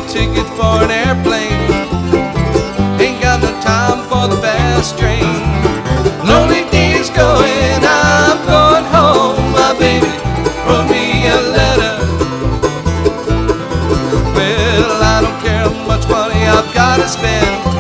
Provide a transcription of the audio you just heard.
ticket for an airplane. Ain't got no time for the fast train. Lonely days going, I'm going home. My baby wrote me a letter. Well, I don't care how much money I've gotta spend.